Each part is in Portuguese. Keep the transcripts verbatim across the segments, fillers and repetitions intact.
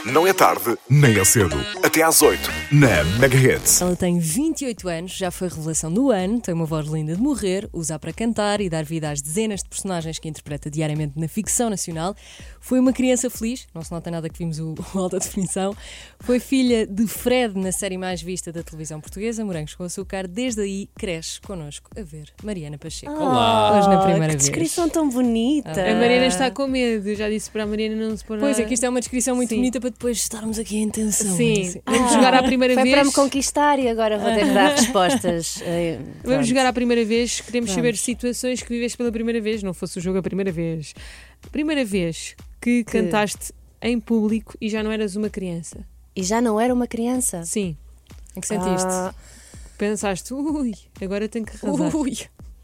Não é tarde, nem é cedo. Até às oito, na Mega Hits. Ela tem vinte e oito anos, já foi revelação do ano, tem uma voz linda de morrer, usa para cantar e dar vida às dezenas de personagens que interpreta diariamente na ficção nacional. Foi uma criança feliz, não se nota nada que vimos o, o Alta Definição. Foi filha de Fred na série mais vista da televisão portuguesa, Morangos com Açúcar. Desde aí cresce connosco a ver Mariana Pacheco. Olá! Hoje na primeira que vez. descrição tão bonita. A Mariana está com medo, eu já disse para a Mariana não se pôr Pois a... é que isto é uma descrição muito Sim. bonita para depois estarmos aqui em tensão. Sim, Assim. vamos Ah, jogar à primeira Foi vez. para me conquistar e agora vou ter que dar respostas. Eh, Vamos pronto. jogar à primeira vez, queremos Vamos. saber situações que viveste pela primeira vez, não fosse o jogo a primeira vez. Primeira vez que, cantaste em público e já não eras uma criança. E já não era uma criança. Sim, Em que sentiste? Ah, pensaste, ui, agora tenho que arrasar. Ui.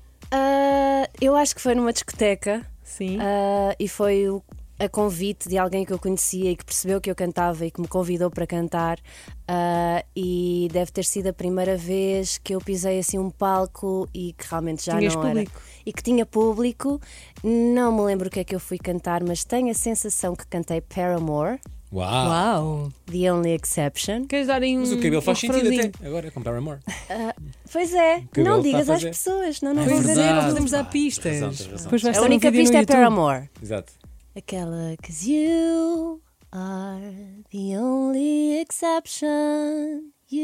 ah, eu acho que foi numa discoteca Sim, ah, e foi o, a convite de alguém que eu conhecia e que percebeu que eu cantava e que me convidou para cantar. ah, e deve ter sido a primeira vez que eu pisei assim um palco e que realmente já Tinhas não público. era. E que tinha público. Não me lembro o que é que eu fui cantar, mas tenho a sensação que cantei Paramore, Uau! Uau! The Only Exception. queres dar aí um Mas o cabelo faz um sentido refrãozinho? até. Agora, comprar amor. Pois é, cabelo não está digas a às fazer. pessoas, não, não É vou Pois dizer. é, verdade. não podemos dar Tens pistas. razão, tens razão. Depois vai A estar um única vídeo no pista é YouTube. Paramore. Exato. Aquela, 'cause you are the only exception.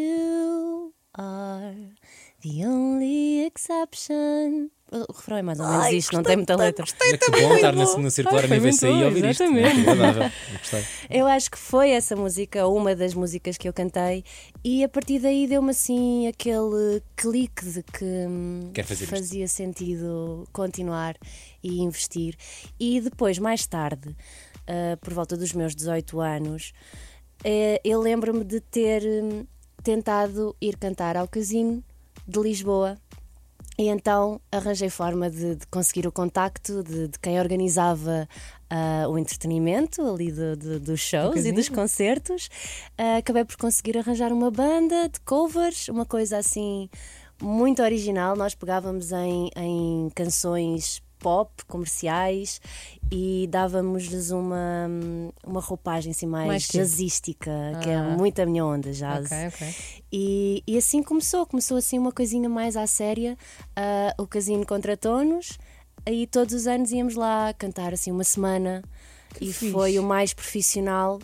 You are the only exception. O refrão é mais ou menos isto, não tem muita letra. Olha que bom estar na segunda circular Ai, a foi nível muito sair e bom, ouvir isto. exatamente. É agradável. Eu gostei. Eu acho que foi essa música, uma das músicas que eu cantei, e a partir daí deu-me assim aquele clique de que hum, Quero fazer isto. fazia sentido continuar e investir. E depois, mais tarde, ah, por volta dos meus dezoito anos, eh, eu lembro-me de ter hum, tentado ir cantar ao Casino de Lisboa. E então arranjei forma de, de conseguir o contacto de, de quem organizava ah, o entretenimento ali do- do- dos shows e Casino. dos concertos. Ah, acabei por conseguir arranjar uma banda de covers, uma coisa assim muito original. Nós pegávamos em, em canções pop, comerciais, e dávamos-lhes uma, uma roupagem assim mais, Mais chique. jazzística, que é Ah. muito a minha onda, jazz. Ok, ok. E, e assim começou, começou assim uma coisinha mais à séria. Ah, o Casino contratou-nos, aí todos os anos íamos lá cantar assim uma semana. Que e fixe. foi o mais profissional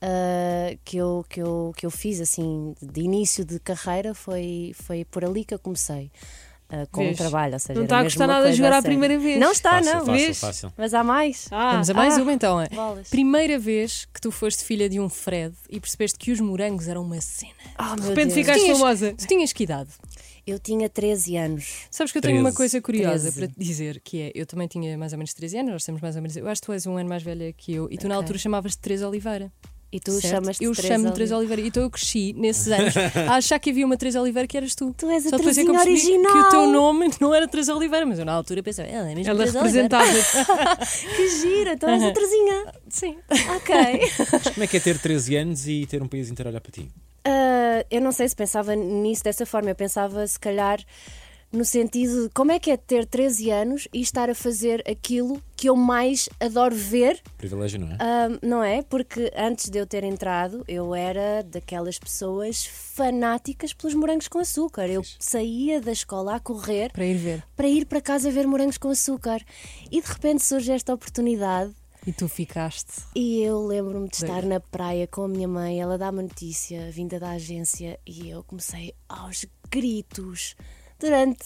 ah, que, eu, que, eu, que eu fiz assim de início de carreira. Foi, foi por ali que eu comecei ah, com Vês? o trabalho, ou seja, Não era está a mesmo gostar uma nada de coisa jogar a à sério. primeira vez. Não está, Fácil, não, fácil, vês? fácil. mas há mais. Ah, Vamos a mais ah. uma então. Bolas. Primeira vez que tu foste filha de um Fred e percebeste que os morangos eram uma cena. Ah, de meu repente Deus. ficaste Tinhas- famosa. Tu tinhas que idade? Eu tinha treze anos. Sabes que eu tenho uma treze. coisa curiosa treze. para te dizer, que é, eu também tinha mais ou menos treze anos, nós temos mais ou menos, eu acho que tu és um ano mais velha que eu, e tu na Ok. altura chamavas-te Teresa Oliveira. E tu certo? chamas-te Eu Teresa chamo-me Teresa Oliveira. Então eu cresci nesses anos a achar que havia uma Teresa Oliveira que eras tu. Tu és a Só depois é que eu Teresinha percebi original. que o teu nome não era Teresa Oliveira, mas eu na altura pensava, ela é mesmo Ela Teresa Oliveira. representava. Que gira, então és a Teresinha. Sim. Ok. Mas como é que é ter treze anos e ter um país inteiro a olhar para ti? Ah, eu não sei se pensava nisso dessa forma. Eu pensava, se calhar, no sentido de como é que é ter treze anos e estar a fazer aquilo que eu mais adoro ver, Privilégio, não é? ah, não é? Porque antes de eu ter entrado, eu era daquelas pessoas fanáticas pelos morangos com açúcar. Eu Fixe. saía da escola a correr Para ir ver. para ir para casa ver morangos com açúcar. E de repente surge esta oportunidade. E tu ficaste. E eu lembro-me de estar Doida. na praia com a minha mãe, ela dá-me a notícia vinda da agência e eu comecei aos gritos. Durante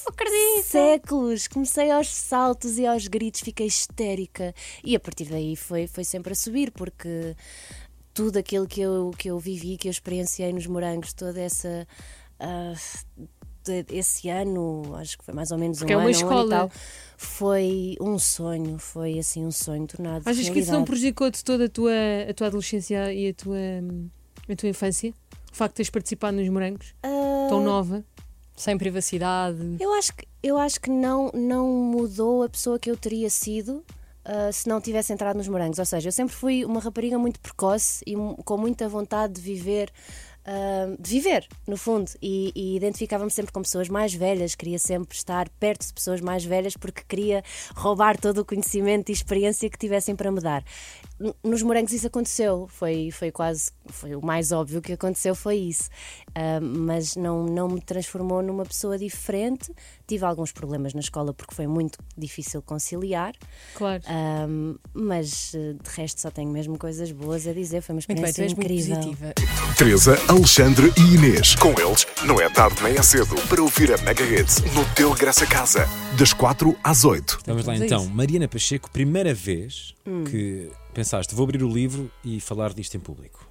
séculos, comecei aos saltos e aos gritos, fiquei histérica. E a partir daí foi, foi sempre a subir, porque tudo aquilo que eu, que eu vivi, que eu experienciei nos morangos, toda essa. ah, de- esse ano, acho que foi mais ou menos Porque um é uma ano, um ano e escola. tal, foi um sonho, foi assim um sonho tornado Achas que isso não realidade. prejudicou-te toda a tua, a tua adolescência e a tua, hum, a tua infância? O facto de teres participado nos morangos? Ah, Tão nova? Sem privacidade. Eu acho que, eu acho que não, não mudou a pessoa que eu teria sido ah, se não tivesse entrado nos morangos. Ou seja, eu sempre fui uma rapariga muito precoce e mu- com muita vontade de viver uh, de viver, no fundo, e, e identificava-me sempre com pessoas mais velhas, queria sempre estar perto de pessoas mais velhas porque queria roubar todo o conhecimento e experiência que tivessem para me dar. n- nos Morangos isso aconteceu, foi, foi quase, foi o mais óbvio que aconteceu, foi isso. Ah, mas não, não me transformou numa pessoa diferente. Tive alguns problemas na escola porque foi muito difícil conciliar, Claro. ah, mas eh, de resto só tenho mesmo coisas boas a dizer. Foi uma Muito bem, tu experiência és muito incrível. positiva. Teresa, Alexandre e Inês. Com eles, não é tarde nem é cedo para ouvir a Mega Hits no teu regresso a casa. Das quatro às oito. Vamos lá Vamos a então. isso. Mariana Pacheco, primeira vez que pensaste, vou abrir o livro e falar disto em público.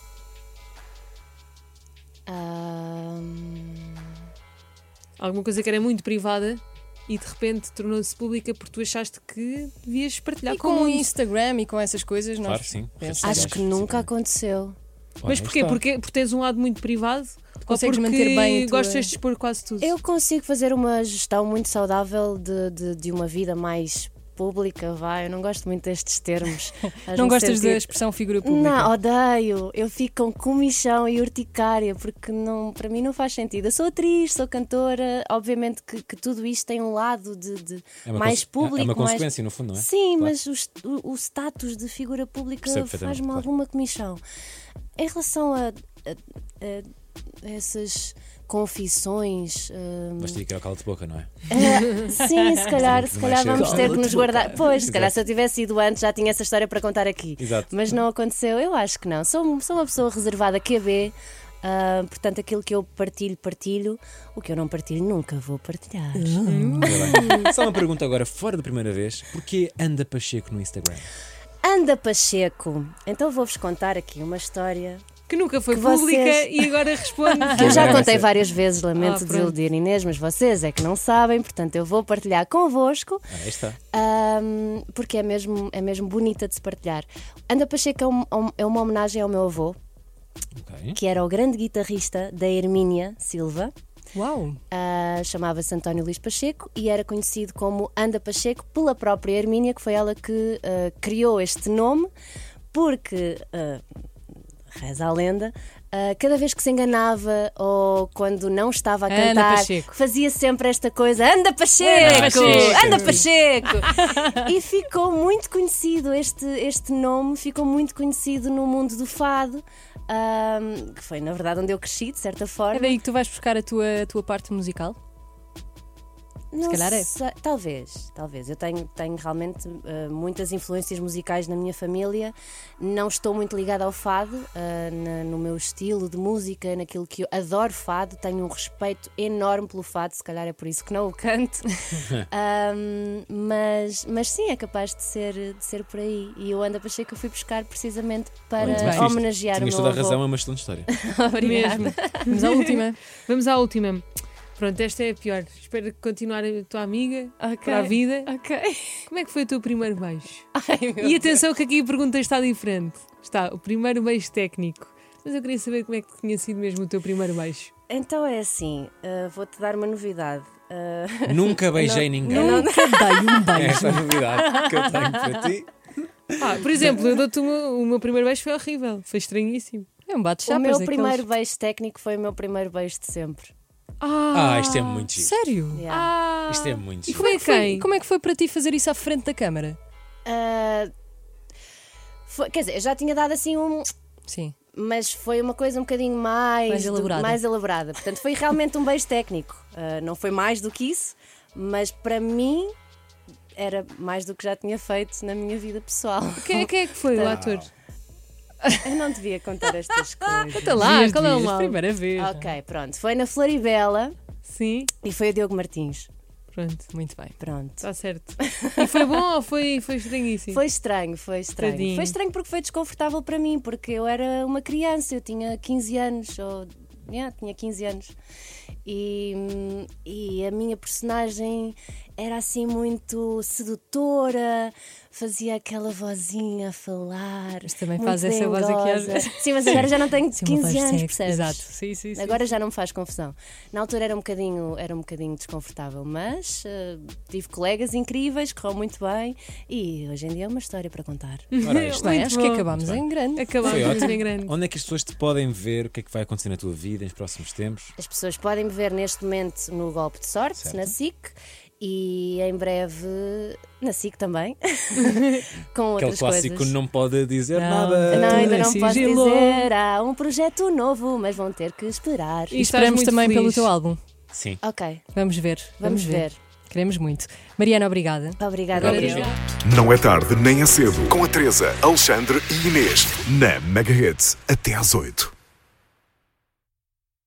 Ah, Alguma coisa que era muito privada e de repente tornou-se pública porque tu achaste que devias partilhar E com com o o mundo. Instagram e com essas coisas, nós Claro, sim. pensamos- Redes acho sociais, que nunca principalmente. aconteceu. Mas Ora, aí porquê? está. Porque, porque tens um lado muito privado? Consegues ou porque manter bem a tua- gostas de expor quase tudo? Eu consigo fazer uma gestão muito saudável de, de, de uma vida mais pública, vai. Eu não gosto muito destes termos. Faz-me Não gostas sentir- da expressão figura pública? Não, odeio. Eu fico com comichão e urticária porque não, para mim não faz sentido. Eu sou atriz, sou cantora. Obviamente que, que tudo isto tem um lado de, de É uma mais conse- público. É uma mais... consequência, no fundo, não é? Sim, Claro. mas o, est- o- o status de figura pública Percebo perfeitamente, faz-me claro. alguma comichão. Em relação a, a- a- a essas confissões. hum, Basta ir ao calo de boca, não é? é, sim, se calhar, se Sim, calhar mais vamos cedo. ter que nos guardar. Pois, se Exato. calhar se eu tivesse ido antes já tinha essa história para contar aqui. Exato. Mas não aconteceu, eu acho que não. Sou, sou uma pessoa reservada Q B, ah, portanto aquilo que eu partilho, partilho. O que eu não partilho, nunca vou partilhar. Ora bem. Só uma pergunta agora, fora da primeira vez, porquê anda Pacheco no Instagram? Anda Pacheco, então vou-vos contar aqui uma história Que nunca foi Que pública vocês- e agora responde. que eu já Agora vai contei ser. várias vezes, Ah, lamento pronto. desiludir Inês, mas vocês é que não sabem, portanto eu vou partilhar convosco. Ah, aí está. Ahm, porque é mesmo, é mesmo bonita de se partilhar. Anda Pacheco é, um- um- é uma homenagem ao meu avô, Ok. que era o grande guitarrista da Hermínia Silva. Uau! Ah, chamava-se António Luís Pacheco e era conhecido como Anda Pacheco pela própria Hermínia, que foi ela que ah, criou este nome, porque, ah, reza a lenda, ah, cada vez que se enganava ou quando não estava a Anda cantar, Pacheco. fazia sempre esta coisa: Anda Pacheco! Pacheco! Anda Pacheco! E ficou muito conhecido, este, este nome ficou muito conhecido no mundo do fado, ah, que foi na verdade onde eu cresci, de certa forma. É daí que tu vais buscar a tua, a tua parte musical? Não calhar é. sei, talvez, talvez. Eu tenho, tenho realmente uh, muitas influências musicais na minha família. Não estou muito ligada ao fado, uh, na- no meu estilo de música, naquilo que eu adoro fado. Tenho um respeito enorme pelo fado, se calhar é por isso que não o canto. Um, mas, mas sim, é capaz de ser, de ser por aí. E o Anda Pacheco eu fui buscar precisamente para Muito bem. homenagear Tinhas o meu toda a razão, é avô. uma excelente história. Obrigada. Mesmo. Vamos à última. Vamos à última. Pronto, esta é a pior. Espero continuar a tua amiga para a vida. Ok. Como é que foi o teu primeiro beijo? Ai, meu E atenção que aqui a pergunta está diferente. Está, o primeiro beijo técnico. Mas eu queria saber como é que tinha sido mesmo o teu primeiro beijo. Então é assim, uh, vou-te dar uma novidade. Uh, Nunca beijei ninguém. Nunca dei um beijo. Esta é a novidade que eu tenho para ti. Ah, por exemplo, eu dou-te o meu, o meu primeiro beijo foi horrível. Foi estranhíssimo. É um bate-chapas o meu daqueles. primeiro beijo técnico foi o meu primeiro beijo de sempre. Ah, isto é muito giro. Sério? Yeah. Ah, Isto é muito E giro. como é Como é, que foi, quem? como é que foi para ti fazer isso à frente da câmara? Uh, foi- quer dizer, eu já tinha dado assim um. Sim. Mas foi uma coisa um bocadinho mais, Mais do- elaborada. mais elaborada. Portanto, foi realmente um beijo técnico. Uh, não foi mais do que isso, mas para mim era mais do que já tinha feito na minha vida pessoal. Quem, quem é que foi o ator? Eu não devia contar estas coisas. Conta lá, Devias, qual é o devias, mal? Primeira vez. Ok, pronto. Foi na Floribela Sim, e foi o Diogo Martins. pronto, Muito bem. Pronto. está certo. E foi bom ou foi, foi estranhíssimo? Foi estranho, foi estranho. Tadinho. Foi estranho porque foi desconfortável para mim, porque eu era uma criança, eu tinha quinze anos, ou yeah, tinha quinze anos. E, hum, e a minha personagem era assim muito sedutora, fazia aquela vozinha a falar. Mas também muito faz essa voz aqui às dengosa. vezes. Sim, mas agora já não tenho Sim, uma voz quinze anos, sexy. percebes? Exato. Sim, sim, sim. Agora já não me faz confusão. Na altura era um bocadinho, era um bocadinho desconfortável, mas eh, tive colegas incríveis, correu muito bem e hoje em dia é uma história para contar. Ora, aí está. Bem, Muito acho que bom. acabámos Muito bem. em grande. Acabámos Foi muito ótimo. bem grande. Onde é que as pessoas te podem ver? O que é que vai acontecer na tua vida nos próximos tempos? As pessoas podem me ver neste momento no Golpe de Sorte, Certo. na S I C, E em breve na S I C também, com Aquele outras clássico coisas. não pode dizer Não, nada. Não, ainda É não posso sigilo. dizer. Há um projeto novo, mas vão ter que esperar. E estás esperamos muito também feliz. pelo teu álbum. Sim. Ok, Vamos ver. vamos ver. Queremos muito. Mariana, obrigada. Obrigada. Agora eu. já. Não é tarde nem é cedo. Com a Teresa, Alexandre e Inês. Na Mega Hits. Até às oito.